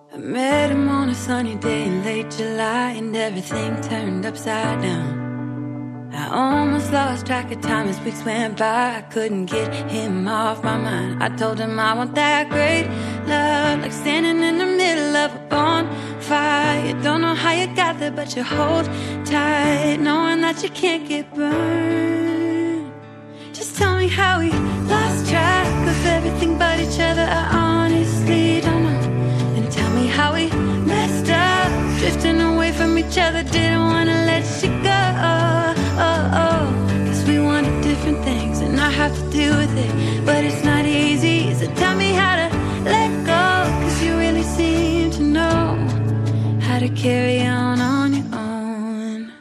I met him on a sunny day in late July, and everything turned upside down. I almost lost track of time as weeks went by. I couldn't get him off my mind. I told him I want that great love, like standing in the middle of a bonfire. You don't know how you got there, but you hold tight, knowing that you can't get burned. Just tell me how we lost track of everything but each other. I honestly don't know. And tell me how we messed up, drifting away from each other. Didn't wanna let you go. Cause we wanted different things, and I have to deal with it, but it's not easy. So tell me how to let go, cause you really seem to know how to carry on your own.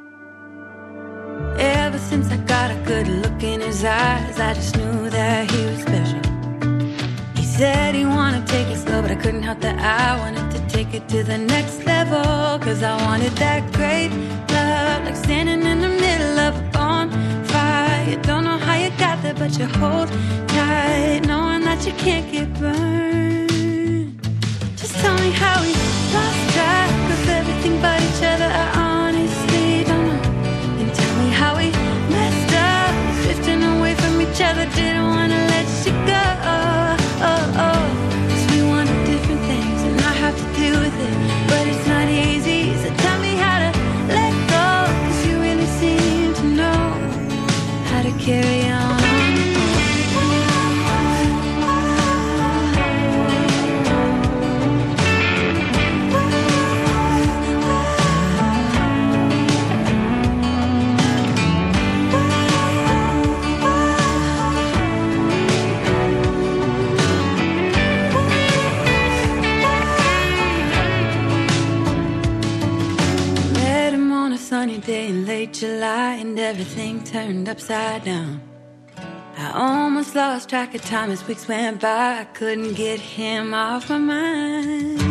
Ever since I got a good look in his eyes, I just knew that he was special. He said he wanted to take it slow, but I couldn't help that I wanted to take it to the next level. Cause I wanted that great love, like standing in the middle of a bonfire. You don't know how you got there, but you hold tight, knowing that you can't get burned. Just tell me how we lost track of everything but each other. I honestly don't know. And tell me how we messed up, drifting away from each other. Didn't wanna let you go. Cause we wanted different things, and I have to deal with it, but it's not easy. So tell me how to let go, cause you really seem to know how to carry on. Sunny day in late July, and everything turned upside down. I almost lost track of time as weeks went by. I couldn't get him off my mind.